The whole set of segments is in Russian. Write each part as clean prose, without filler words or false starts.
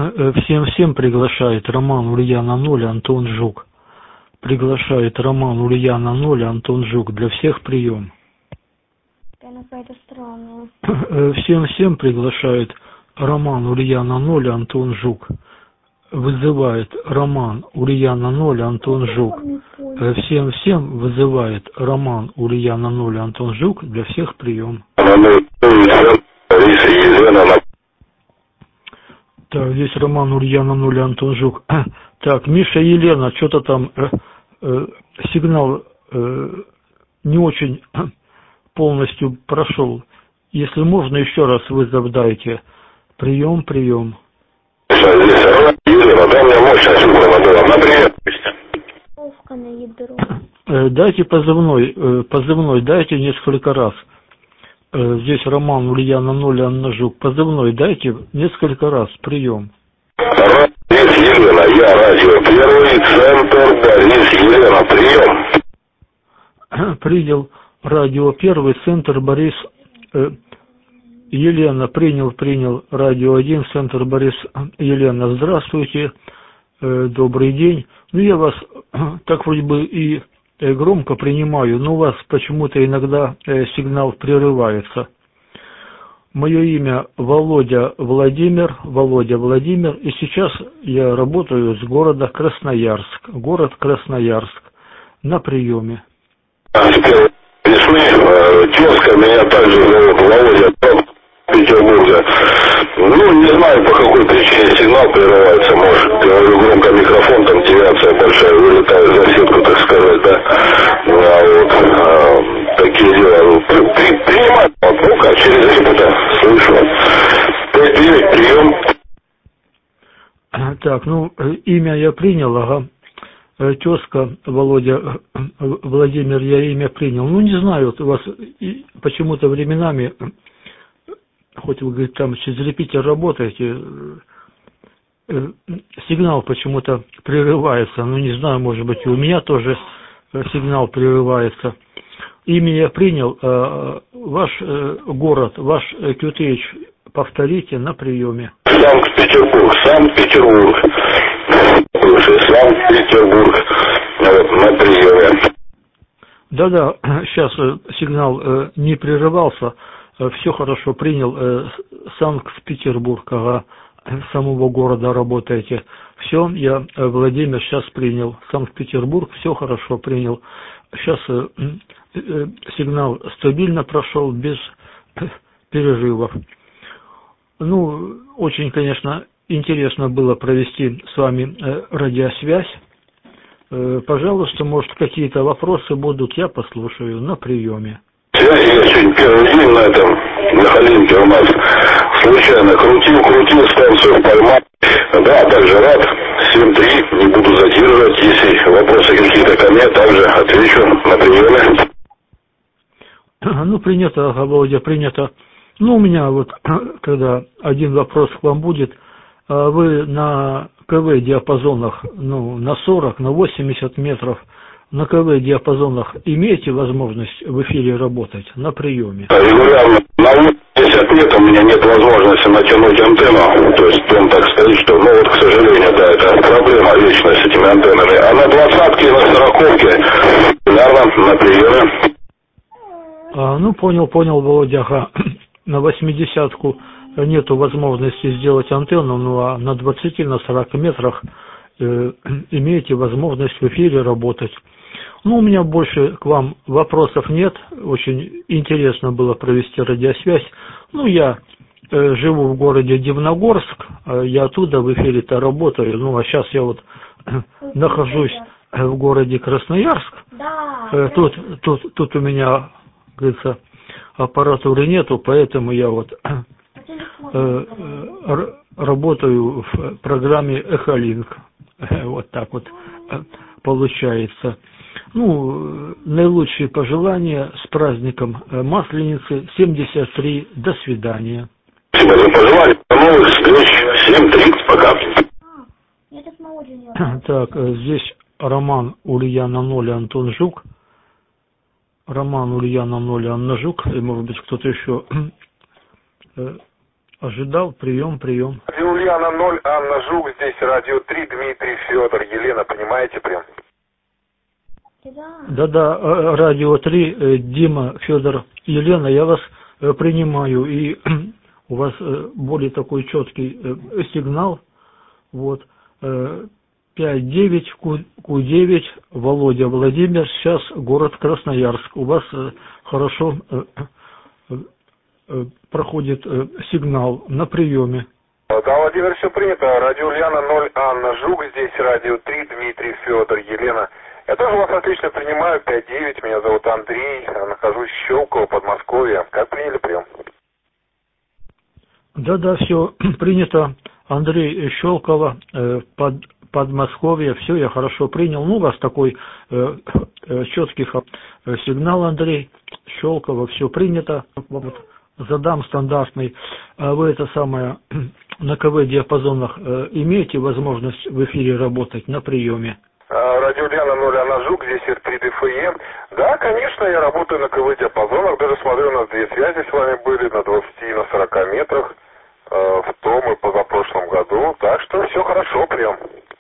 Всем приглашает Роман Ульяна 0, Антон Жук. Приглашает Роман Ульяна 0, Антон Жук. Для всех прием. Она какая-то странная. Всем приглашает Роман Ульяна 0, Антон Жук. Вызывает Роман Ульяна 0, Антон Жук. Всем вызывает Роман Ульяна 0, Антон Жук. Для всех прием. Так, здесь Роман Ульяна 0, Антон Жук. Так, Миша Елена, что-то там сигнал не очень полностью прошел. Если можно, еще раз вызов дайте. Прием. Елена, дай мне мощность звука на привет. На ядро. Дайте позывной дайте несколько раз. Здесь Роман Ульяна 0, Анна Жук. Позывной дайте несколько раз. Прием. Борис Елена, я радио. Первый центр Борис Елена. Прием. Принял радио первый, центр Борис Елена. Принял радио 1, центр Борис Елена. Здравствуйте. Добрый день. Ну, я вас так вроде бы и громко принимаю, но у вас почему-то иногда сигнал прерывается. Мое имя Володя Владимир, и сейчас я работаю с города Красноярск, город Красноярск, на приеме. Тезка меня также зовут Володя, Петербурга. Ну, не знаю, по какой причине сигнал прерывается, может, говорю, громко микрофон, там девиация большая вылетает за сетку, так сказать, да. Такие дела. Принимать, ну, как через репута, слышу. 5-9, прием. Так, ну, имя я принял, ага. Тезка Володя Владимир, я имя принял. Ну, не знаю, вот у вас почему-то временами, хоть вы, говорите, там через репитер работаете, сигнал почему-то прерывается. Ну, не знаю, может быть, и у меня тоже сигнал прерывается. Имя я принял. Ваш город, ваш QTH повторите на приеме. Санкт-Петербург. Санкт-Петербург. Вот, на приеме. Да, сейчас сигнал не прерывался. Все хорошо принял. Санкт-Петербург, ага, самого города работаете. Все, я, Владимир, сейчас принял. Санкт-Петербург, все хорошо принял. Сейчас сигнал стабильно прошел, без перерывов. Ну, очень, конечно, интересно было провести с вами радиосвязь. Пожалуйста, может, какие-то вопросы будут, я послушаю на приеме. Я сегодня первый день на этом, на Халинке у нас случайно крутил станцию поймал. Да, также рад. 7-3, не буду задерживать. Если вопросы какие-то ко мне, также отвечу на приеме. Ну, принято, Володя, принято. Ну, у меня вот, когда один вопрос к вам будет, вы на КВ диапазонах, ну, на 40, на 80 метров, на КВ диапазонах имеете возможность в эфире работать на приеме? Регулярно на 80 метров у меня нет возможности натянуть антенну. То есть он так стоит, что, ну вот, к сожалению, да, это проблема вечная с этими антеннами. А на 20-ке и на 40-ке регулярно на приеме. Ну, понял, Володя, ага. На 80-ку нету возможности сделать антенну, ну а на 20, на 40 метрах имеете возможность в эфире работать. Ну, у меня больше к вам вопросов нет. Очень интересно было провести радиосвязь. Ну, я живу в городе Дивногорск, я оттуда в эфире-то работаю. Ну, а сейчас я вот нахожусь в городе Красноярск. Тут у меня, говорится, аппаратуры нету, поэтому я вот работаю в программе Эхолинк. Вот так вот получается. Ну, наилучшие пожелания с праздником Масленицы 73. До свидания. Спасибо за пожелания. До новых встреч. 7-3. Пока. Так, здесь Роман Ульяна 0, Антон Жук. Роман Ульяна 0, Анна Жук. И, может быть, кто-то еще Ожидал, прием. Радио Ульяна 0, Анна Жук, здесь радио 3, Дмитрий, Федор, Елена, понимаете прям? Да, радио 3, Дима, Федор, Елена, я вас принимаю, и у вас более такой четкий сигнал, вот, 5-9, Q9, Володя, Владимир, сейчас город Красноярск, у вас хорошо проходит сигнал на приеме. Да, Владимир, все принято. Радио Ульяна 0, Анна Жук, здесь радио 3, Дмитрий, Федор, Елена. Я тоже вас отлично принимаю, 5-9, меня зовут Андрей, нахожусь в Щелково, Подмосковье. Как приняли прием? Да, все принято, Андрей, Щелково, Подмосковье, все я хорошо принял. Ну, у вас такой четкий сигнал, Андрей, Щелково, все принято. Вот, задам стандартный. Вы это самое на КВ-диапазонах имеете возможность в эфире работать на приеме? Радио Ульяна 0, Анна Жук, здесь R3DFE. Да, конечно, я работаю на КВ-диапазонах, даже смотрю, у нас две связи с вами были на 20 и на 40 метрах в том и позапрошлом году, так что все хорошо прям.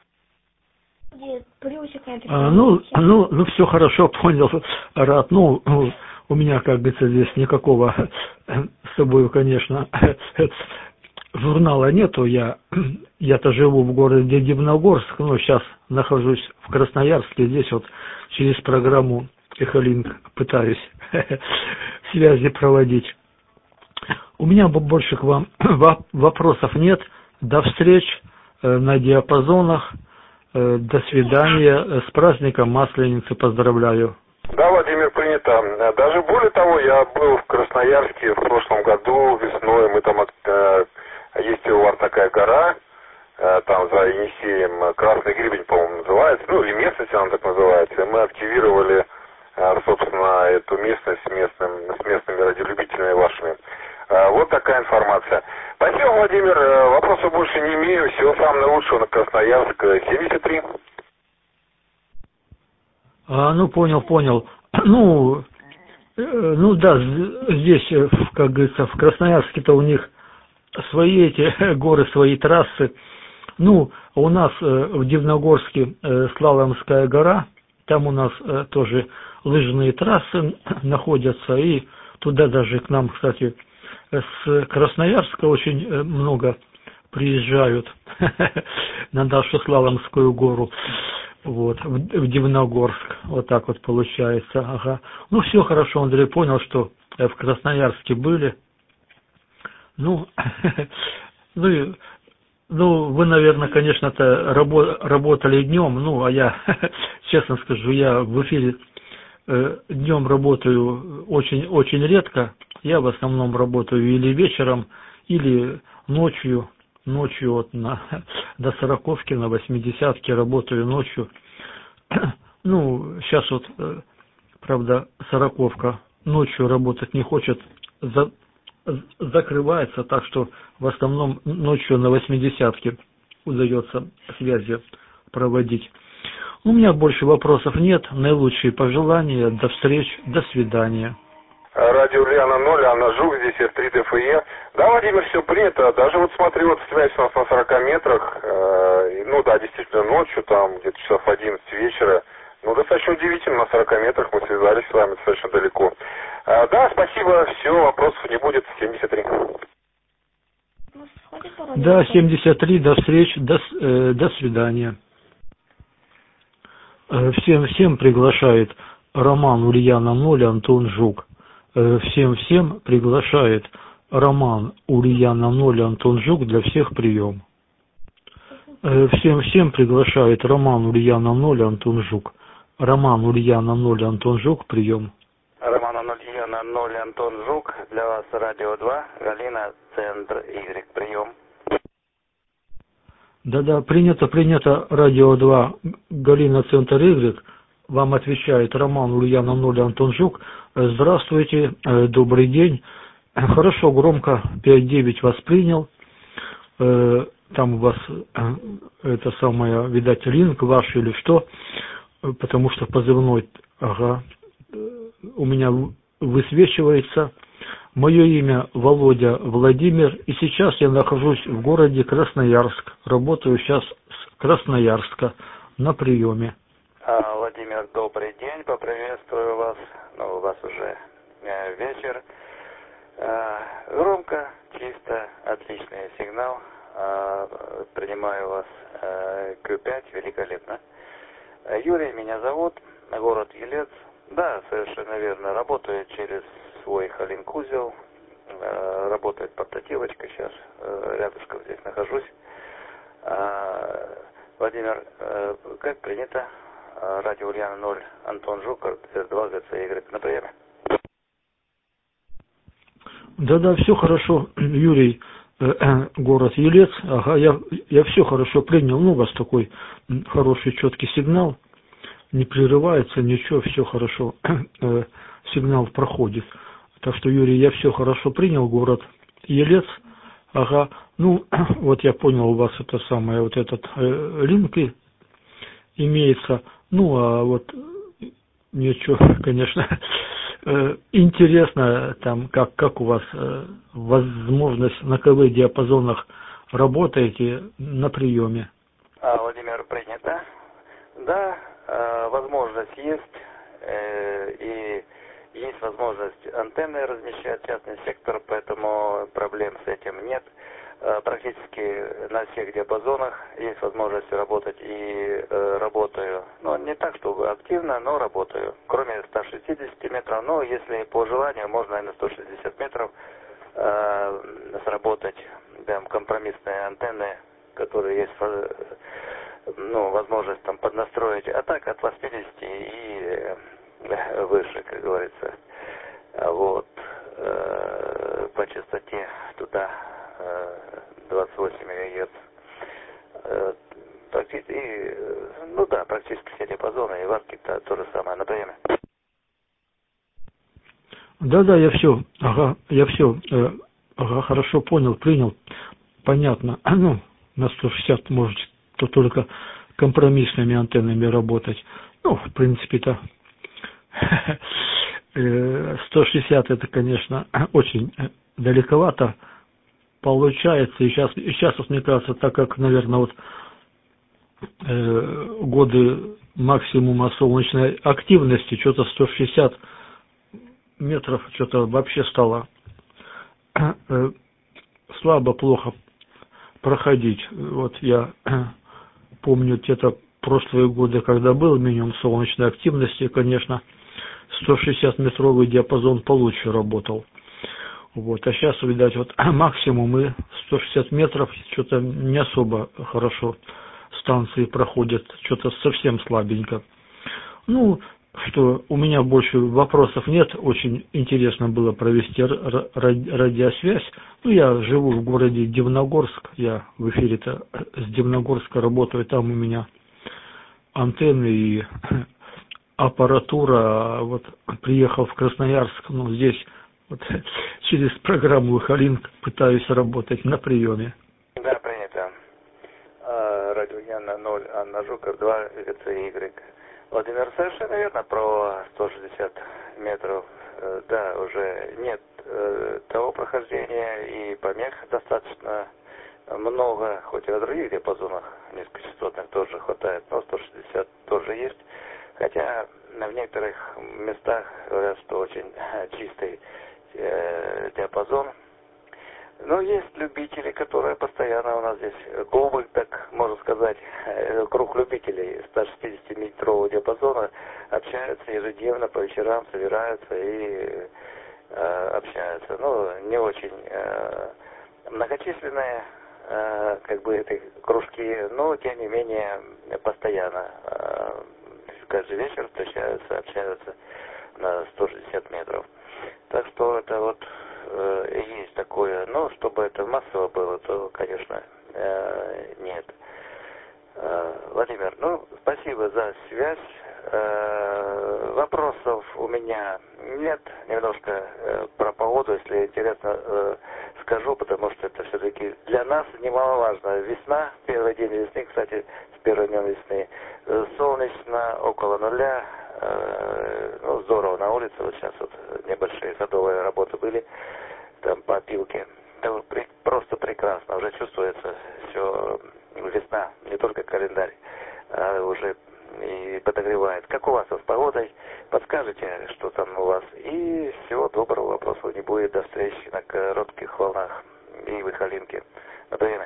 Ну, все хорошо, понял, рад. Ну, у меня, как говорится, здесь никакого с собой, конечно, журнала нету. Я-то живу в городе Дивногорск, но сейчас нахожусь в Красноярске. Здесь вот через программу Эхолинк пытаюсь связи проводить. У меня больше к вам вопросов нет. До встреч на диапазонах. До свидания. С праздником Масленицы поздравляю. Да, Владимир, принято. Даже более того, я был в Красноярске в прошлом году весной. Мы там, есть у вас такая гора, там за Енисеем, Красный Гребень, по-моему, называется. Ну, или местность она так называется. И мы активировали, собственно, эту местность с местными радиолюбителями вашими. Вот такая информация. Спасибо, Владимир. Вопросов больше не имею. Всего самого наилучшего на Красноярск 73. Ну, понял. Ну да, здесь, как говорится, в Красноярске-то у них свои эти горы, свои трассы. Ну, у нас в Дивногорске Славянская гора, там у нас тоже лыжные трассы находятся, и туда даже к нам, кстати, с Красноярска очень много приезжают на нашу Славянскую гору. Вот, в Дивногорск, вот так вот получается, ага. Ну, все хорошо, Андрей, понял, что в Красноярске были. Ну, вы, наверное, конечно-то работали днем, ну, а я, честно скажу, я в эфире днем работаю очень редко. Я в основном работаю или вечером, или ночью вот до 40-ки, на 80-ке работаю ночью. Ну, сейчас вот, правда, 40-ка ночью работать не хочет, закрывается, так что в основном ночью на 80-ке удается связи проводить. У меня больше вопросов нет, наилучшие пожелания, до встреч, до свидания. Радио Ульяна 0, Анна Жук, здесь R3DFE. Да, Владимир, все принято. Даже вот смотрю, вот связь у нас на 40 метрах. Ну да, действительно, ночью, там где-то часов 11 вечера. Ну, достаточно удивительно, на 40 метрах мы связались с вами достаточно далеко. Да, спасибо, все, вопросов не будет. 73. Да, 73, до встреч, до свидания. Всем приглашает Роман Ульяна 0, Антон Жук. Всем приглашает Роман Ульяна 0, Антон Жук, для всех прием. Всем приглашает Роман Ульяна 0, Антон Жук. Роман Ульяна 0, Антон Жук, прием. Роман Ульяна 0, Антон Жук, для вас радио 2, Галина, центр Y, прием. Да, принято, радио 2, Галина, центр Y. Вам отвечает Роман Ульяна 0, Антон Жук. Здравствуйте, добрый день. Хорошо, громко 5-9 вас принял. Там у вас это самое, видать, линк ваш или что, потому что позывной, ага, у меня высвечивается. Мое имя Володя Владимир, и сейчас я нахожусь в городе Красноярск. Работаю сейчас с Красноярска на приеме. Владимир, добрый день, поприветствую вас. Ну, у вас уже вечер. Громко, чисто, отличный сигнал. Принимаю вас Q5, великолепно. Юрий меня зовут, город Елец. Да, совершенно верно, работаю через свой Халинг-узел. Работает портативочка, сейчас рядышком здесь нахожусь. Владимир, как принято, радио Ульяна 0, Антон Жук, РТ2, ГЦY на приеме. Да, все хорошо, Юрий, город Елец. Ага, я все хорошо принял. Ну, у вас такой хороший, четкий сигнал. Не прерывается, ничего, все хорошо. Сигнал проходит. Так что, Юрий, я все хорошо принял, город Елец. Ага, ну, вот я понял, у вас это самое, вот этот линк имеется. Ну, а вот ничего, конечно, интересно, там, как у вас возможность на КВ диапазонах работаете на приеме. Владимир, принято. Да, возможность есть, и есть возможность антенны размещать, частный сектор, поэтому проблем с этим нет. Практически на всех диапазонах есть возможность работать, и работаю, ну, не так, чтобы активно, но работаю. Кроме 160 метров, но если по желанию, можно и на 160 метров сработать, там, компромиссные антенны, которые есть, ну, возможность там поднастроить, а так от 80 и выше, как говорится. Вот, по частоте туда 28 МГц. И, ну да, практически все диапазоны, и ватки-то то же самое на приеме. Да, я все, хорошо понял, принял, понятно. Ну, на 160 может то только компромиссными антеннами работать. Ну, в принципе-то 160 это, конечно, очень далековато получается. И сейчас вот, мне кажется, так как, наверное, вот годы максимума солнечной активности, что-то 160 метров, что-то вообще стало слабо, плохо проходить. Вот я помню где-то прошлые годы, когда был минимум солнечной активности, конечно, 160-метровый диапазон получше работал. Вот, а сейчас, видать, вот максимум и 160 метров, что-то не особо хорошо станции проходят, что-то совсем слабенько. Ну, что у меня больше вопросов нет, очень интересно было провести радиосвязь. Ну, я живу в городе Дивногорск, я в эфире-то с Дивногорска работаю, там у меня антенны и аппаратура. Вот приехал в Красноярск, ну, здесь вот через программу Халинг пытаюсь работать на приеме. Да, принято. Радио Яна 0, Анна Жуков 2, ГЦY. Владимир, совершенно верно про 160 метров. Да, уже нет того прохождения, и помех достаточно много, хоть и на других диапазонах низкочастотных тоже хватает, но 160 тоже есть. Хотя в некоторых местах говорят, что очень чистый диапазон. Но есть любители, которые постоянно у нас здесь, клубы, так можно сказать, круг любителей 160-метрового диапазона общаются ежедневно по вечерам, собираются и общаются. Ну, не очень многочисленные, как бы, эти кружки, но тем не менее постоянно. Каждый вечер встречаются, общаются на 160 метров. Так что это вот есть такое, но чтобы это массово было, то, конечно, нет. Владимир, ну, спасибо за связь. Вопросов у меня нет. Немножко про погоду, если интересно, скажу, потому что это все-таки для нас немаловажно. Весна, первый день весны, кстати, с первым днем весны, солнечно, около нуля, Ну, здорово на улице, вот сейчас вот небольшие садовые работы были, там по опилке. Это просто прекрасно, уже чувствуется все, весна, не только календарь, а уже и подогревает. Как у вас с погодой? Подскажите, что там у вас? И всего доброго, вопросов не будет. До встречи на коротких волнах и в Ихалинке. До свидания.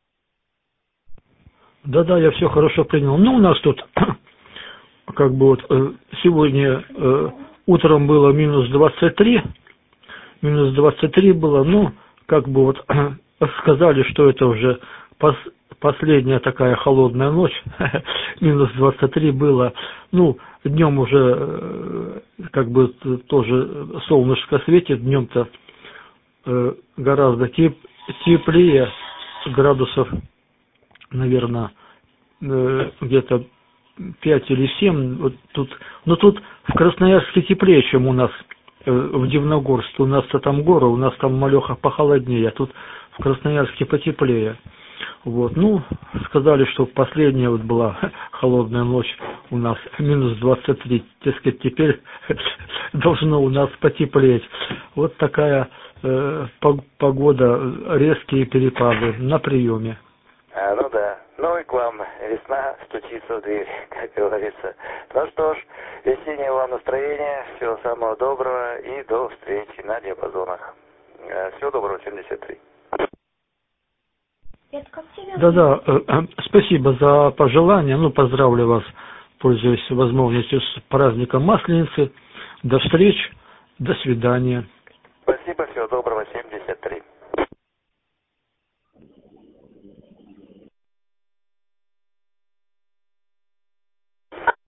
Да-да, я все хорошо принял. Ну, у нас тут, как бы вот, сегодня утром было минус 23 было, ну, как бы вот, сказали, что это уже последняя такая холодная ночь, минус 23 было, ну, днем уже, как бы, тоже солнышко светит, днем-то гораздо теплее, градусов, наверное, где-то 5 или 7, вот тут, но тут в Красноярске теплее, чем у нас в Дивногорске. У нас-то там горы, у нас там малеха похолоднее, а тут в Красноярске потеплее. Вот, ну, сказали, что последняя вот была холодная ночь у нас, минус 23, дескать, теперь должно у нас потеплеть. Вот такая погода, резкие перепады на приеме. Ну да, ну и к вам весна стучится в дверь, как говорится. Ну что ж, весеннего вам настроения, всего самого доброго и до встречи на диапазонах. Всего доброго, 73. Да-да, спасибо за пожелания, ну, поздравлю вас, пользуясь возможностью, с праздником Масленицы. До встреч, до свидания. Спасибо, всего доброго, 73.